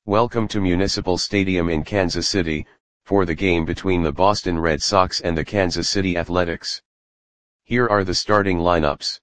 Welcome to Municipal Stadium in Kansas City, for the game between the Boston Red Sox and the Kansas City Athletics. Here are the starting lineups.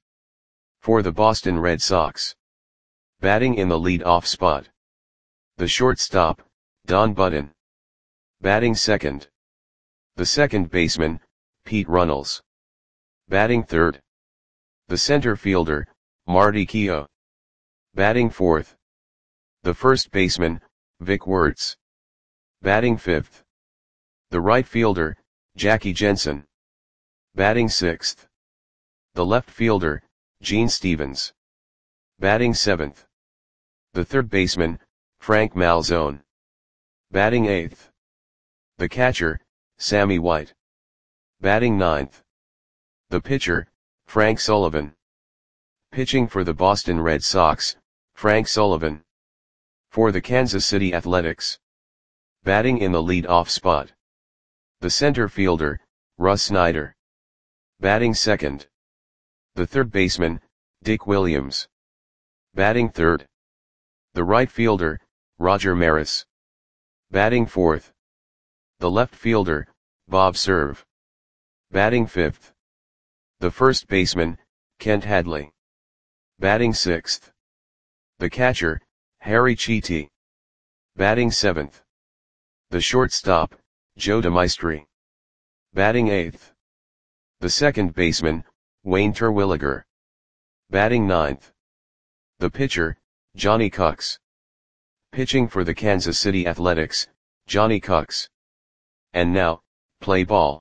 For the Boston Red Sox. Batting in the lead-off spot. The shortstop, Don Budden. Batting second. The second baseman, Pete Runnels. Batting third. The center fielder, Marty Keough. Batting fourth. The first baseman, Vic Wertz. Batting fifth. The right fielder, Jackie Jensen. Batting sixth. The left fielder, Gene Stevens. Batting seventh. The third baseman, Frank Malzone. Batting eighth. The catcher, Sammy White. Batting ninth. The pitcher, Frank Sullivan. Pitching for the Boston Red Sox, Frank Sullivan. For the Kansas City Athletics. Batting in the lead-off spot. The center fielder, Russ Snyder. Batting second. The third baseman, Dick Williams. Batting third. The right fielder, Roger Maris. Batting fourth. The left fielder, Bob Cerv. Batting fifth. The first baseman, Kent Hadley. Batting sixth. The catcher, Harry Chiti. Batting seventh. The shortstop, Joe DeMaestri. Batting eighth. The second baseman, Wayne Terwilliger. Batting ninth. The pitcher, Johnny Cucks. Pitching for the Kansas City Athletics, Johnny Cucks. And now, play ball.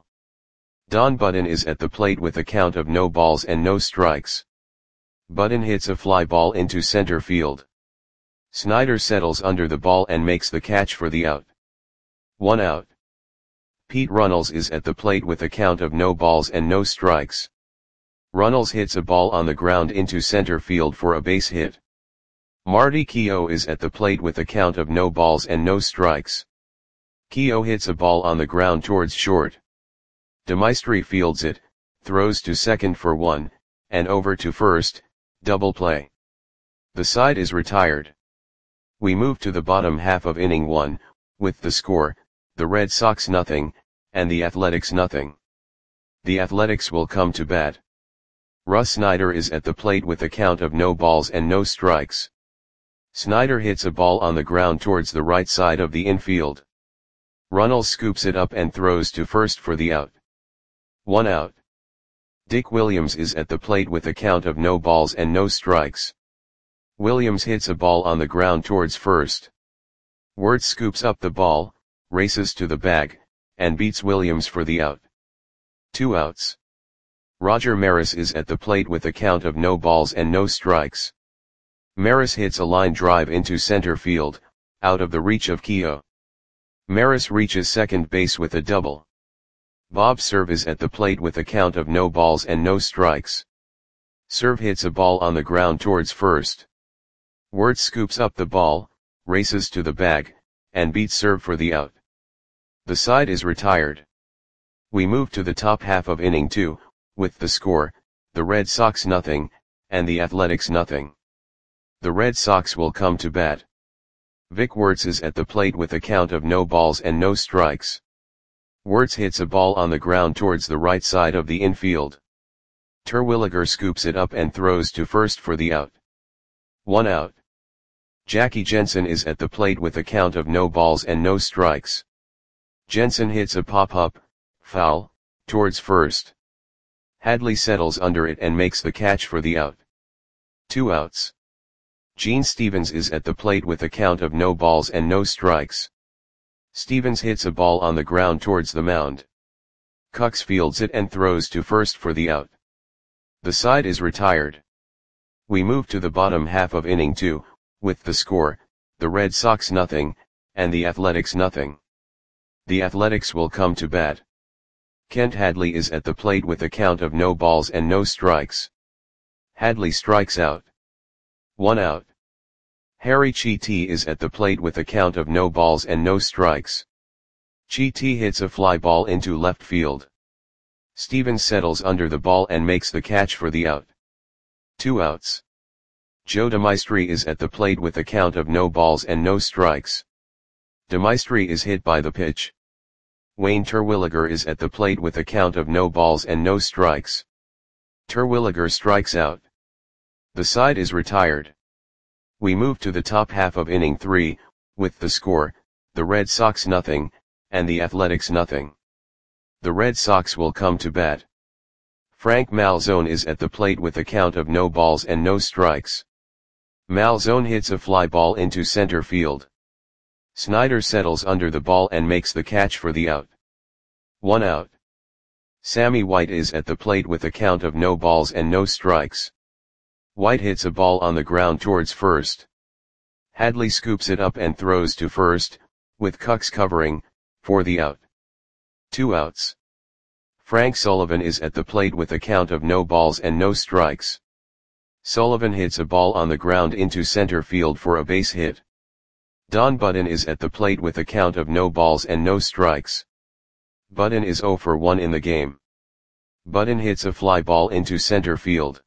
Don Budden is at the plate with a count of no balls and no strikes. Budden hits a fly ball into center field. Snyder settles under the ball and makes the catch for the out. 1 out. Pete Runnels is at the plate with a count of no balls and no strikes. Runnels hits a ball on the ground into center field for a base hit. Marty Keough is at the plate with a count of no balls and no strikes. Keough hits a ball on the ground towards short. DeMaestri fields it, throws to second for 1, and over to first, double play. The side is retired. We move to the bottom half of inning 1, with the score, the Red Sox nothing, and the Athletics nothing. The Athletics will come to bat. Russ Snyder is at the plate with a count of no balls and no strikes. Snyder hits a ball on the ground towards the right side of the infield. Runnels scoops it up and throws to first for the out. 1 out. Dick Williams is at the plate with a count of no balls and no strikes. Williams hits a ball on the ground towards first. Wertz scoops up the ball, races to the bag, and beats Williams for the out. 2 outs. Roger Maris is at the plate with a count of no balls and no strikes. Maris hits a line drive into center field, out of the reach of Keough. Maris reaches second base with a double. Bob Cerv is at the plate with a count of no balls and no strikes. Cerv hits a ball on the ground towards first. Wertz scoops up the ball, races to the bag, and beats Cerv for the out. The side is retired. We move to the top half of inning 2, with the score, the Red Sox nothing, and the Athletics nothing. The Red Sox will come to bat. Vic Wertz is at the plate with a count of no balls and no strikes. Wertz hits a ball on the ground towards the right side of the infield. Terwilliger scoops it up and throws to first for the out. 1 out. Jackie Jensen is at the plate with a count of no balls and no strikes. Jensen hits a pop-up, foul, towards first. Hadley settles under it and makes the catch for the out. 2 outs. Gene Stevens is at the plate with a count of no balls and no strikes. Stevens hits a ball on the ground towards the mound. Cucks fields it and throws to first for the out. The side is retired. We move to the bottom half of inning 2, with the score, the Red Sox nothing, and the Athletics nothing. The Athletics will come to bat. Kent Hadley is at the plate with a count of no balls and no strikes. Hadley strikes out. 1 out. Harry Chiti is at the plate with a count of no balls and no strikes. Chiti hits a fly ball into left field. Stevens settles under the ball and makes the catch for the out. 2 outs. Joe Demaistre is at the plate with a count of no balls and no strikes. Demaistre is hit by the pitch. Wayne Terwilliger is at the plate with a count of no balls and no strikes. Terwilliger strikes out. The side is retired. We move to the top half of inning 3, with the score, the Red Sox nothing, and the Athletics nothing. The Red Sox will come to bat. Frank Malzone is at the plate with a count of no balls and no strikes. Malzone hits a fly ball into center field. Snyder settles under the ball and makes the catch for the out. 1 out. Sammy White is at the plate with a count of no balls and no strikes. White hits a ball on the ground towards first. Hadley scoops it up and throws to first, with Kux covering, for the out. 2 outs. Frank Sullivan is at the plate with a count of no balls and no strikes. Sullivan hits a ball on the ground into center field for a base hit. Don Budden is at the plate with a count of no balls and no strikes. Budden is 0 for 1 in the game. Budden hits a fly ball into center field.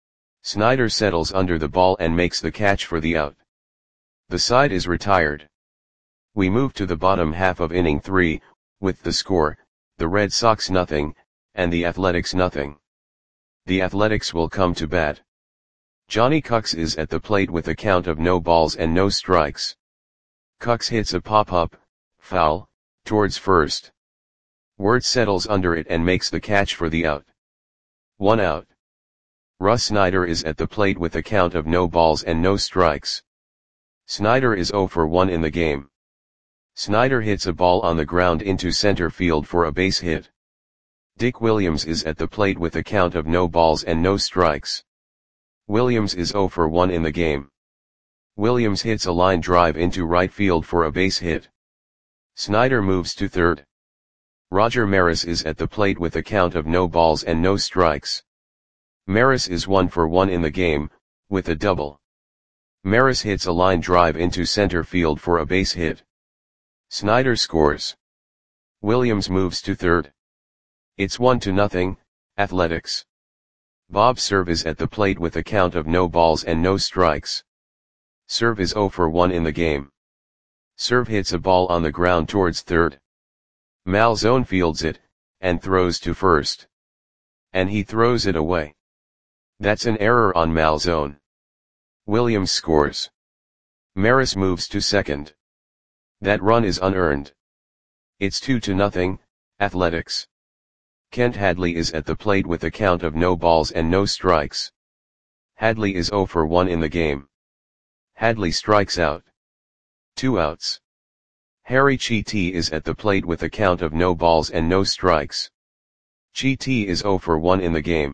Snyder settles under the ball and makes the catch for the out. The side is retired. We move to the bottom half of inning 3, with the score, the Red Sox nothing, and the Athletics nothing. The Athletics will come to bat. Johnny Kux is at the plate with a count of no balls and no strikes. Kux hits a pop-up, foul, towards first. Wirtz settles under it and makes the catch for the out. 1 out. Russ Snyder is at the plate with a count of no balls and no strikes. Snyder is 0 for 1 in the game. Snyder hits a ball on the ground into center field for a base hit. Dick Williams is at the plate with a count of no balls and no strikes. Williams is 0 for 1 in the game. Williams hits a line drive into right field for a base hit. Snyder moves to third. Roger Maris is at the plate with a count of no balls and no strikes. Maris is 1 for 1 in the game, with a double. Maris hits a line drive into center field for a base hit. Snyder scores. Williams moves to third. It's 1-0, Athletics. Bob Cerv is at the plate with a count of no balls and no strikes. Cerv is 0 for 1 in the game. Cerv hits a ball on the ground towards third. Malzone fields it, and throws to first. And he throws it away. That's an error on Malzone. Williams scores. Maris moves to second. That run is unearned. It's 2-0, Athletics. Kent Hadley is at the plate with a count of no balls and no strikes. Hadley is 0 for 1 in the game. Hadley strikes out. 2 outs. Harry Chiti is at the plate with a count of no balls and no strikes. Chiti is 0 for 1 in the game.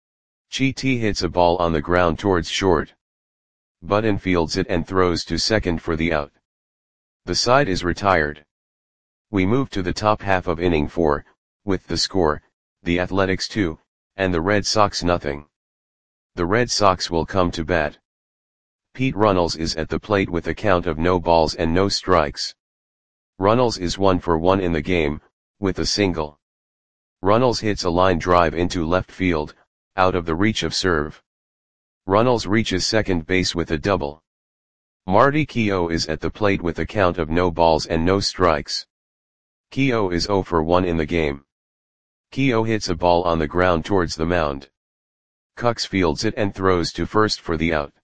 Chiti hits a ball on the ground towards short. Budden fields it and throws to second for the out. The side is retired. We move to the top half of inning 4, with the score, the Athletics 2, and the Red Sox nothing. The Red Sox will come to bat. Pete Runnels is at the plate with a count of no balls and no strikes. Runnels is 1 for 1 in the game, with a single. Runnels hits a line drive into left field, out of the reach of Cerv. Runnels reaches second base with a double. Marty Keough is at the plate with a count of no balls and no strikes. Keough is 0 for 1 in the game. Keough hits a ball on the ground towards the mound. Kux fields it and throws to first for the out.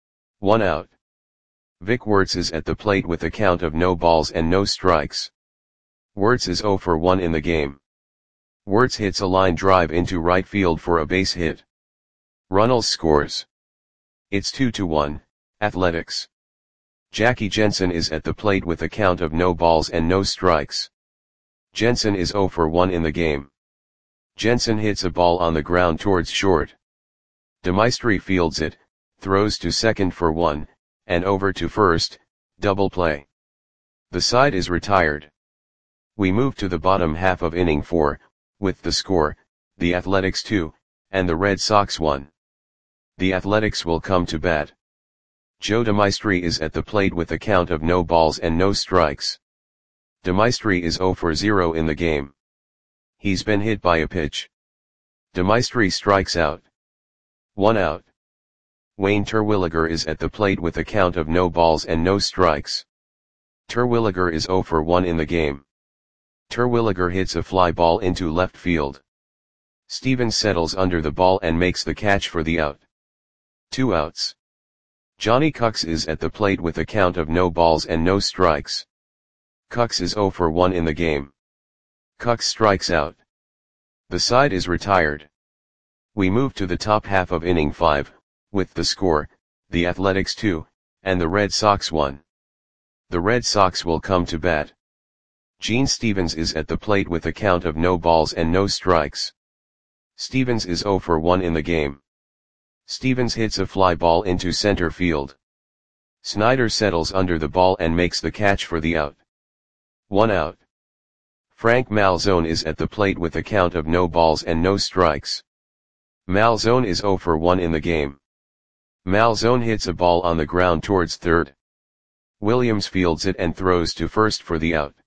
1 out. Vic Wirtz is at the plate with a count of no balls and no strikes. Wirtz is 0 for 1 in the game. Wirtz hits a line drive into right field for a base hit. Runnels scores. It's 2-1, Athletics. Jackie Jensen is at the plate with a count of no balls and no strikes. Jensen is 0 for 1 in the game. Jensen hits a ball on the ground towards short. Demaistre fields it, throws to second for 1, and over to first, double play. The side is retired. We move to the bottom half of inning 4, with the score, the Athletics 2, and the Red Sox 1. The Athletics will come to bat. Joe Demaistre is at the plate with a count of no balls and no strikes. Demaistre is 0 for 0 in the game. He's been hit by a pitch. Demaistre strikes out. 1 out. Wayne Terwilliger is at the plate with a count of no balls and no strikes. Terwilliger is 0 for 1 in the game. Terwilliger hits a fly ball into left field. Stevens settles under the ball and makes the catch for the out. 2 outs. Johnny Cucks is at the plate with a count of no balls and no strikes. Cucks is 0 for 1 in the game. Cucks strikes out. The side is retired. We move to the top half of inning 5, with the score, the Athletics 2, and the Red Sox 1. The Red Sox will come to bat. Gene Stevens is at the plate with a count of no balls and no strikes. Stevens is 0 for 1 in the game. Stevens hits a fly ball into center field. Snyder settles under the ball and makes the catch for the out. 1 out. Frank Malzone is at the plate with a count of no balls and no strikes. Malzone is 0 for 1 in the game. Malzone hits a ball on the ground towards third. Williams fields it and throws to first for the out.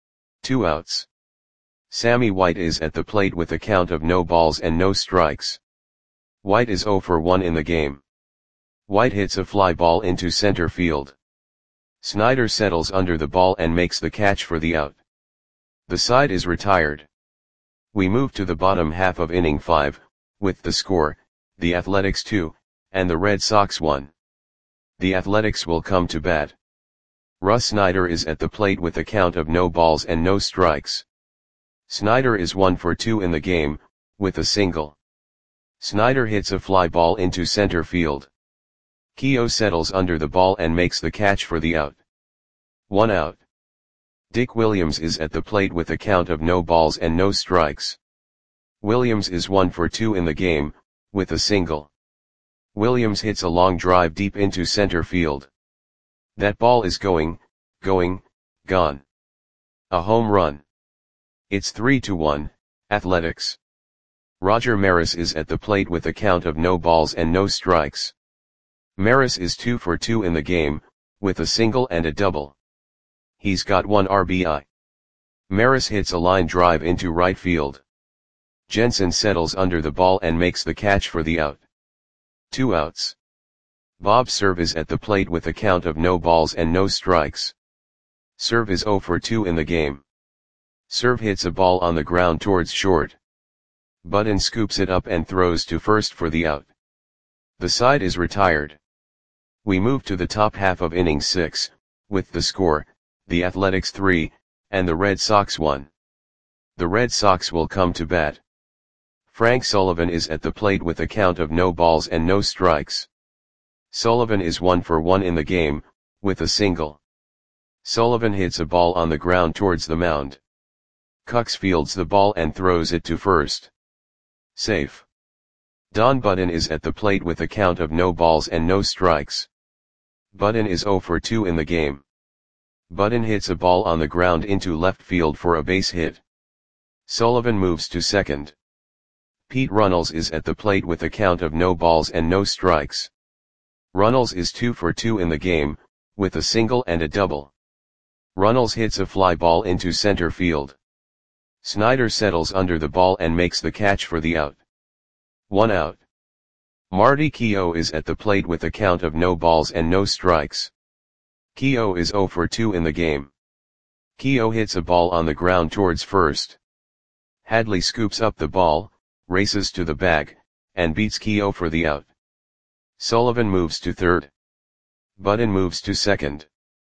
2 outs. Sammy White is at the plate with a count of no balls and no strikes. White is 0 for 1 in the game. White hits a fly ball into center field. Snyder settles under the ball and makes the catch for the out. The side is retired. We move to the bottom half of inning 5, with the score, the Athletics 2, and the Red Sox 1. The Athletics will come to bat. Russ Snyder is at the plate with a count of no balls and no strikes. Snyder is 1 for 2 in the game, with a single. Snyder hits a fly ball into center field. Keogh settles under the ball and makes the catch for the out. 1 out. Dick Williams is at the plate with a count of no balls and no strikes. Williams is 1 for 2 in the game, with a single. Williams hits a long drive deep into center field. That ball is gone. A home run. It's 3-1, Athletics. Roger Maris is at the plate with a count of no balls and no strikes. Maris is 2 for 2 in the game, with a single and a double. He's got 1 RBI. Maris hits a line drive into right field. Jensen settles under the ball and makes the catch for the out. 2 outs. Bob Cerv is at the plate with a count of no balls and no strikes. Cerv is 0 for 2 in the game. Cerv hits a ball on the ground towards short. Budden scoops it up and throws to first for the out. The side is retired. We move to the top half of inning 6, with the score, the Athletics 3, and the Red Sox 1. The Red Sox will come to bat. Frank Sullivan is at the plate with a count of no balls and no strikes. Sullivan is 1 for 1 in the game, with a single. Sullivan hits a ball on the ground towards the mound. Cucks fields the ball and throws it to first. Safe. Don Budden is at the plate with a count of no balls and no strikes. Budden is 0 for 2 in the game. Budden hits a ball on the ground into left field for a base hit. Sullivan moves to second. Pete Runnels is at the plate with a count of no balls and no strikes. Runnels is 2 for 2 in the game, with a single and a double. Runnels hits a fly ball into center field. Snyder settles under the ball and makes the catch for the out. 1 out. Marty Keogh is at the plate with a count of no balls and no strikes. Keogh is 0 for 2 in the game. Keogh hits a ball on the ground towards first. Hadley scoops up the ball, races to the bag, and beats Keogh for the out. Sullivan moves to third. Budden moves to second.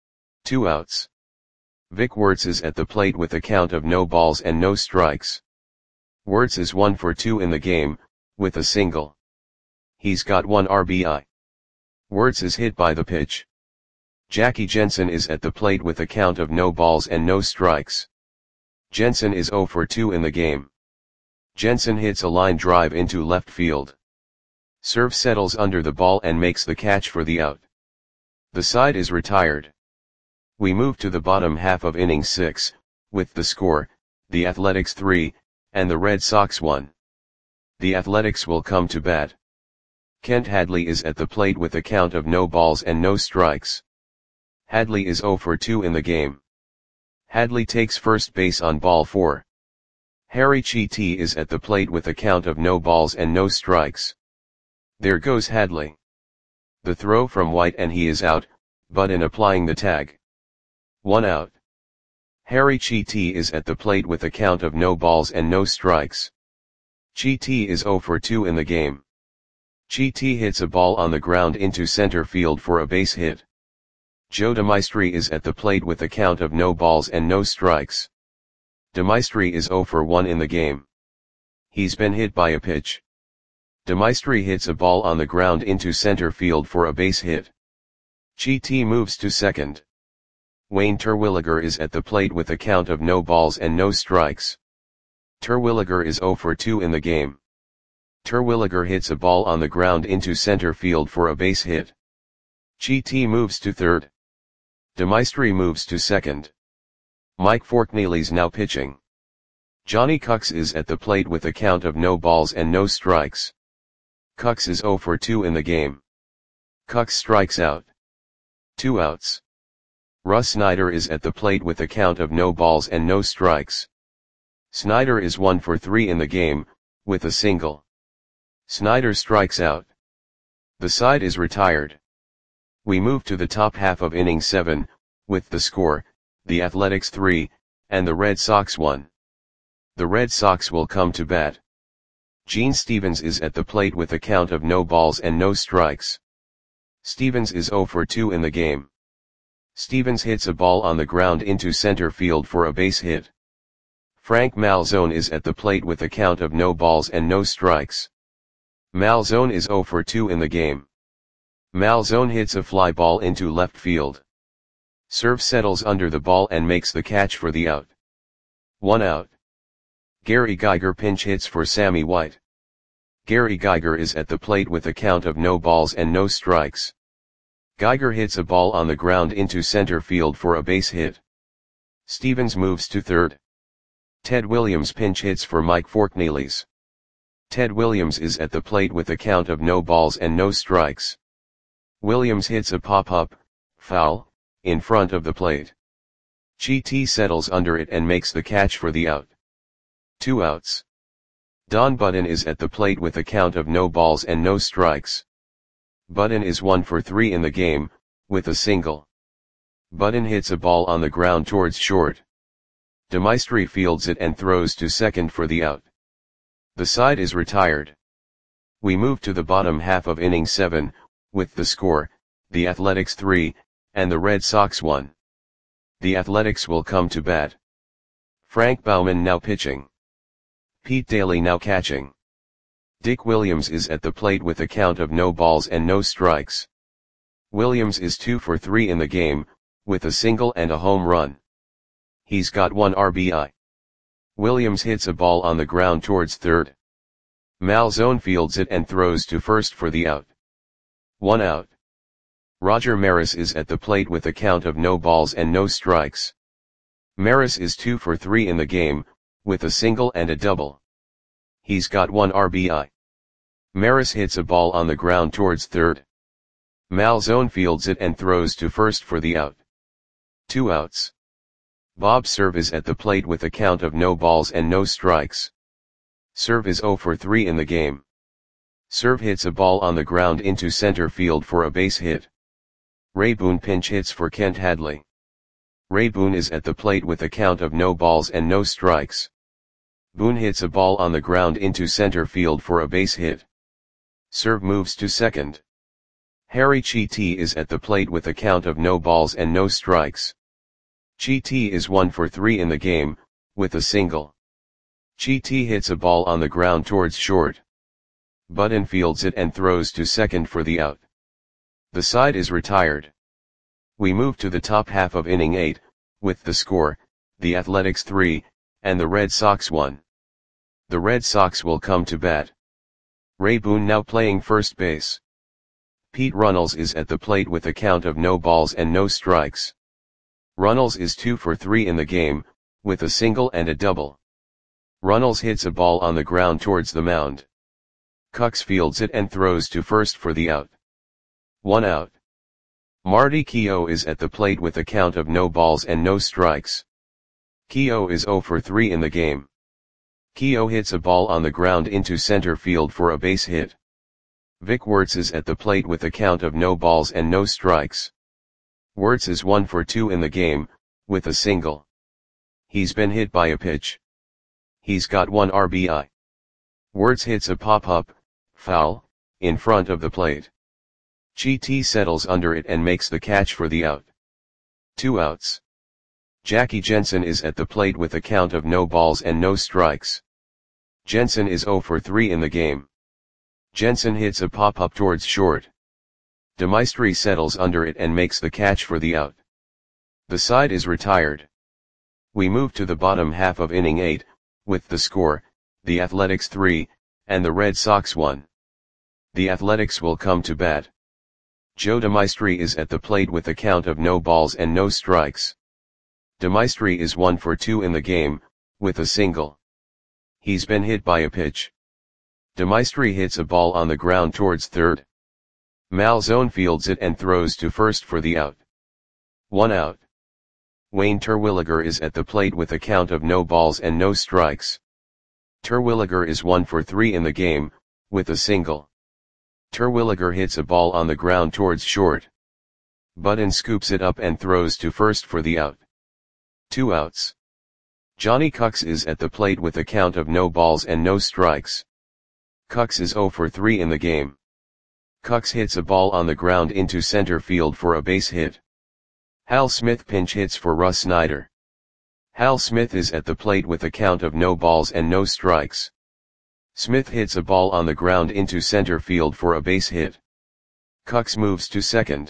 2 outs. Vic Wertz is at the plate with a count of no balls and no strikes. Wertz is 1 for 2 in the game, with a single. He's got 1 RBI. Wertz is hit by the pitch. Jackie Jensen is at the plate with a count of no balls and no strikes. Jensen is 0 for 2 in the game. Jensen hits a line drive into left field. Cerv settles under the ball and makes the catch for the out. The side is retired. We move to the bottom half of inning 6, with the score, the Athletics 3, and the Red Sox 1. The Athletics will come to bat. Kent Hadley is at the plate with a count of no balls and no strikes. Hadley is 0 for 2 in the game. Hadley takes first base on ball 4. Harry Chiti is at the plate with a count of no balls and no strikes. There goes Hadley. The throw from White and he is out, Budden applying the tag. 1 out. Harry Chiti is at the plate with a count of no balls and no strikes. Chiti is 0 for 2 in the game. Chiti hits a ball on the ground into center field for a base hit. Joe DeMaestri is at the plate with a count of no balls and no strikes. DeMaestri is 0 for 1 in the game. He's been hit by a pitch. DeMaestri hits a ball on the ground into center field for a base hit. Chiti moves to second. Wayne Terwilliger is at the plate with a count of no balls and no strikes. Terwilliger is 0 for 2 in the game. Terwilliger hits a ball on the ground into center field for a base hit. Chiti moves to third. DeMaestri moves to second. Mike Forkneely's now pitching. Johnny Cucks is at the plate with a count of no balls and no strikes. Cucks is 0 for 2 in the game. Cucks strikes out. 2 outs. Russ Snyder is at the plate with a count of no balls and no strikes. Snyder is 1 for 3 in the game, with a single. Snyder strikes out. The side is retired. We move to the top half of inning 7, with the score, the Athletics 3, and the Red Sox 1. The Red Sox will come to bat. Gene Stevens is at the plate with a count of no balls and no strikes. Stevens is 0 for 2 in the game. Stevens hits a ball on the ground into center field for a base hit. Frank Malzone is at the plate with a count of no balls and no strikes. Malzone is 0 for 2 in the game. Malzone hits a fly ball into left field. Serve settles under the ball and makes the catch for the out. 1 out. Gary Geiger pinch hits for Sammy White. Gary Geiger is at the plate with a count of no balls and no strikes. Geiger hits a ball on the ground into center field for a base hit. Stevens moves to third. Ted Williams pinch hits for Mike Forkneely's. Ted Williams is at the plate with a count of no balls and no strikes. Williams hits a pop-up, foul, in front of the plate. Chiti settles under it and makes the catch for the out. 2 outs. Don Budden is at the plate with a count of no balls and no strikes. Budden is 1 for 3 in the game, with a single. Budden hits a ball on the ground towards short. DeMaestri fields it and throws to second for the out. The side is retired. We move to the bottom half of inning 7, with the score, the Athletics 3, and the Red Sox 1. The Athletics will come to bat. Frank Baumann now pitching. Pete Daly now catching. Dick Williams is at the plate with a count of no balls and no strikes. Williams is 2 for 3 in the game, with a single and a home run. He's got 1 RBI. Williams hits a ball on the ground towards third. Malzone fields it and throws to first for the out. 1 out. Roger Maris is at the plate with a count of no balls and no strikes. Maris is 2 for 3 in the game, with a single and a double. He's got 1 RBI. Maris hits a ball on the ground towards third. Malzone fields it and throws to first for the out. 2 outs. Bob Cerv is at the plate with a count of no balls and no strikes. Cerv is 0 for 3 in the game. Cerv hits a ball on the ground into center field for a base hit. Ray Boone pinch hits for Kent Hadley. Ray Boone is at the plate with a count of no balls and no strikes. Boone hits a ball on the ground into center field for a base hit. Cerv moves to second. Harry Chiti is at the plate with a count of no balls and no strikes. Chiti is 1 for 3 in the game, with a single. Chiti hits a ball on the ground towards short. Budden fields it and throws to second for the out. The side is retired. We move to the top half of inning 8, with the score, the Athletics 3, and the Red Sox 1. The Red Sox will come to bat. Ray Boone now playing first base. Pete Runnels is at the plate with a count of no balls and no strikes. Runnels is 2 for 3 in the game, with a single and a double. Runnels hits a ball on the ground towards the mound. Cucks fields it and throws to first for the out. 1 out. Marty Keough is at the plate with a count of no balls and no strikes. Keough is 0 for 3 in the game. Keough hits a ball on the ground into center field for a base hit. Vic Wertz is at the plate with a count of no balls and no strikes. Wertz is 1 for 2 in the game, with a single. He's been hit by a pitch. He's got 1 RBI. Wertz hits a pop-up, foul, in front of the plate. Chi settles under it and makes the catch for the out. 2 outs. Jackie Jensen is at the plate with a count of no balls and no strikes. Jensen is 0 for 3 in the game. Jensen hits a pop-up towards short. DeMaestri settles under it and makes the catch for the out. The side is retired. We move to the bottom half of inning 8, with the score, the Athletics 3, and the Red Sox 1. The Athletics will come to bat. Joe DeMaestri is at the plate with a count of no balls and no strikes. DeMaestri is 1 for 2 in the game, with a single. He's been hit by a pitch. DeMaestri hits a ball on the ground towards third. Malzone fields it and throws to first for the out. 1 out. Wayne Terwilliger is at the plate with a count of no balls and no strikes. Terwilliger is 1 for 3 in the game, with a single. Terwilliger hits a ball on the ground towards short. Budden scoops it up and throws to first for the out. 2 outs. Johnny Cucks is at the plate with a count of no balls and no strikes. Cucks is 0 for 3 in the game. Cucks hits a ball on the ground into center field for a base hit. Hal Smith pinch hits for Russ Snyder. Hal Smith is at the plate with a count of no balls and no strikes. Smith hits a ball on the ground into center field for a base hit. Cucks moves to second.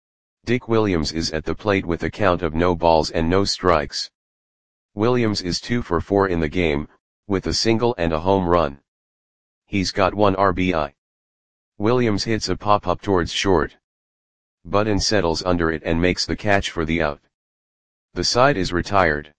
Dick Williams is at the plate with a count of no balls and no strikes. Williams is 2 for 4 in the game, with a single and a home run. He's got 1 RBI. Williams hits a pop-up towards short. Budden settles under it and makes the catch for the out. The side is retired.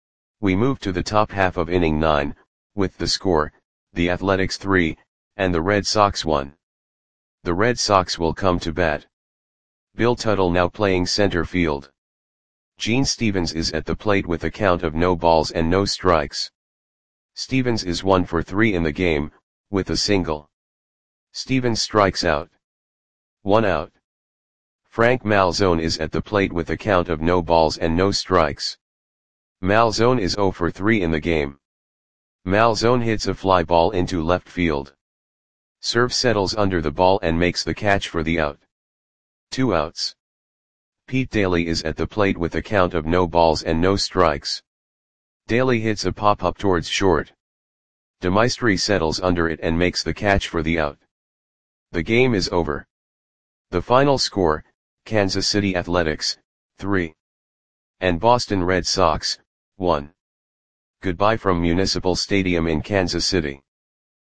We move to the top half of inning 9, with the score, the Athletics 3, and the Red Sox 1. The Red Sox will come to bat. Bill Tuttle now playing center field. Gene Stevens is at the plate with a count of no balls and no strikes. Stevens is 1 for 3 in the game, with a single. Stevens strikes out. 1 out. Frank Malzone is at the plate with a count of no balls and no strikes. Malzone is 0 for 3 in the game. Malzone hits a fly ball into left field. Serve settles under the ball and makes the catch for the out. 2 outs. Pete Daly is at the plate with a count of no balls and no strikes. Daly hits a pop-up towards short. DeMaestri settles under it and makes the catch for the out. The game is over. The final score, Kansas City Athletics, 3. And Boston Red Sox, 1. Goodbye from Municipal Stadium in Kansas City.